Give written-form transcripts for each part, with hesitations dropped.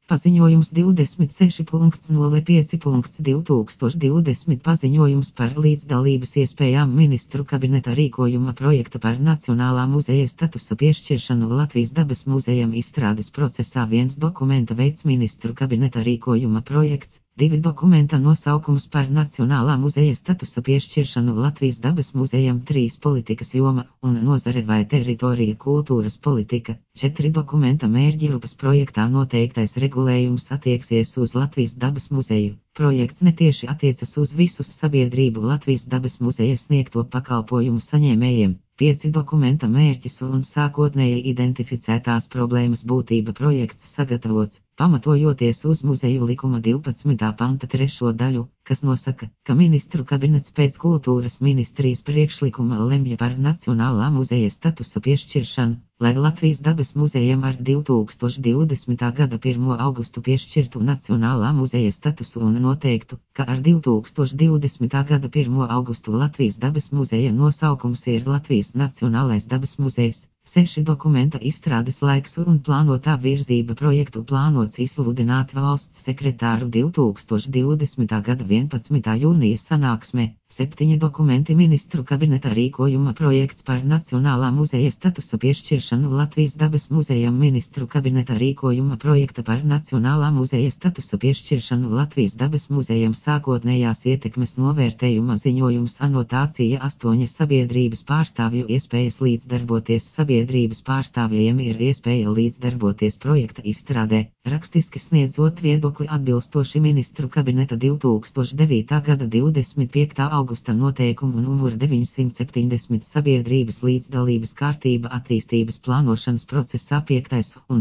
Paziņojums 26.05.2020 paziņojums par līdzdalības iespējām Ministru kabineta rīkojuma projekta par Nacionālā muzeja statusa piešķiršanu Latvijas dabas muzejam izstrādes procesā. 1 dokumenta veids Ministru kabineta rīkojuma projekts. 2 dokumenta nosaukums par Nacionālā muzeja statusa piešķiršanu Latvijas dabas muzejam. 3 politikas joma un nozare vai teritorija kultūras politika. 4 dokumenta mērķgrupas projektā noteiktais regulējums attieksies uz Latvijas dabas muzeju. Projekts netieši attiecas uz visu sabiedrību Latvijas dabas muzeja sniegto pakalpojumu saņēmējiem. 5 dokumenta mērķis un sākotnēji identificētās problēmas būtība. Projekts sagatavots, pamatojoties uz muzeju likuma 12. panta 3. daļu, kas nosaka, ka ministru kabinets pēc kultūras ministrijas priekšlikuma lemj par Nacionālā muzeja statusa piešķiršanu, lai Latvijas dabas muzejam ar 2020. gada 1. augustu piešķirtu Nacionālā muzeja statusu un noteiktu, ka ar 2020. gada 1. augustu Latvijas dabas muzeja nosaukums ir Latvijas Nacionālais dabas muzejs. 6 dokumenta izstrādes laiks un plānotā virzība. Projektu plānots izsludināt valsts sekretāru 2020. gada 11. jūnija sanāksmē. 7 dokumenti ministru kabineta rīkojuma projekts par Nacionālā muzeja statusa piešķiršanu Latvijas dabas muzejam. Ministru kabineta rīkojuma projekta par Nacionālā muzeja statusa piešķiršanu Latvijas dabas muzejam sākotnējās ietekmes novērtējuma ziņojums. Anotācija 8 sabiedrības pārstāvju iespējas līdzdarboties. Sabiedrības pārstāvjiem ir iespēja līdzdarboties projekta izstrādē, rakstiski sniedzot viedokli atbilstoši ministru kabineta 2009. gada 25. augusta noteikumu numur 970 sabiedrības līdzdalības kārtība attīstības plānošanas procesā 5. un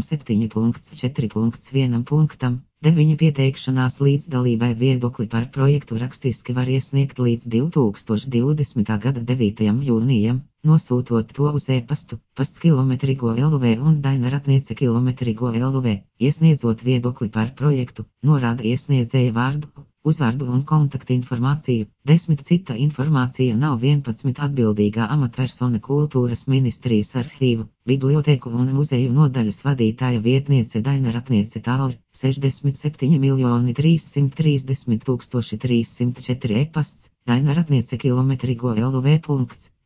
7.4.1 punktam. 9 pieteikšanās līdzdalībai viedokli par projektu rakstiski var iesniegt līdz 2020. gada 9. jūnijam, nosūtot to uz e-pastu, pasts@kilometrigo.lv un dainaratniece kilometrigo.lv, iesniedzot viedokli par projektu, norāda iesniedzēja vārdu, uzvārdu un kontaktinformāciju. 10 cita informācija nav. 11 atbildīgā amatpersona kultūras ministrijas arhīvu, bibliotēku un muzeju nodaļas vadītāja vietniece Dainaratniece Tālri. 67.330.304 e-pasts, Dainaratniece kilometrigo.lv.